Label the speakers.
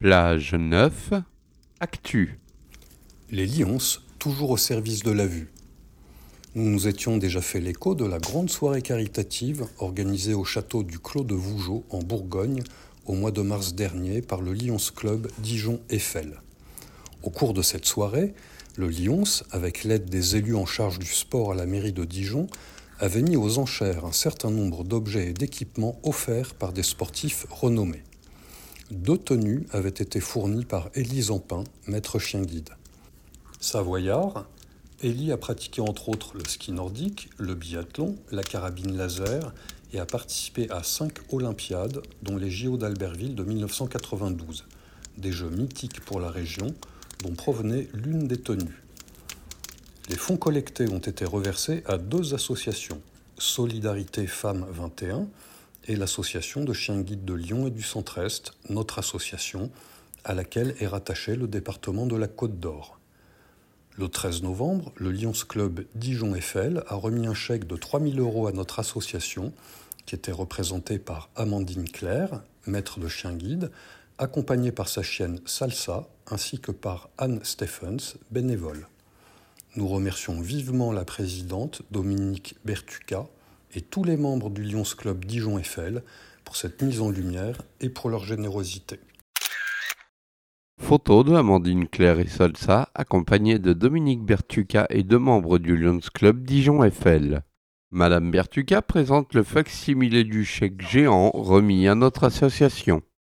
Speaker 1: Plage 9, Actu.
Speaker 2: Les Lions, toujours au service de la vue. Nous nous étions déjà fait l'écho de la grande soirée caritative organisée au château du Clos de Vougeot en Bourgogne au mois de mars dernier par le Lions Club Dijon-Eiffel. Au cours de cette soirée, le Lions, avec l'aide des élus en charge du sport à la mairie de Dijon, avait mis aux enchères un certain nombre d'objets et d'équipements offerts par des sportifs renommés. 2 tenues avaient été fournies par Élie Zampin, maître chien-guide. Savoyard, Élie a pratiqué entre autres le ski nordique, le biathlon, la carabine laser et a participé à 5 Olympiades, dont les JO d'Albertville de 1992, des jeux mythiques pour la région dont provenait l'une des tenues. Les fonds collectés ont été reversés à 2 associations, Solidarité Femmes 21 et l'association de chiens guides de Lyon et du Centre-Est, notre association, à laquelle est rattaché le département de la Côte d'Or. Le 13 novembre, le Lions Club Dijon-Eiffel a remis un chèque de 3 000 € à notre association, qui était représentée par Amandine Claire, maître de chien guide, accompagnée par sa chienne Salsa, ainsi que par Anne Stephens, bénévole. Nous remercions vivement la présidente Dominique Bertucca et tous les membres du Lions Club Dijon-Eiffel pour cette mise en lumière et pour leur générosité.
Speaker 1: Photo de Amandine Claire et Salsa, accompagnée de Dominique Bertucca et 2 membres du Lions Club Dijon-Eiffel. Madame Bertucca présente le fac-similé du chèque géant remis à notre association.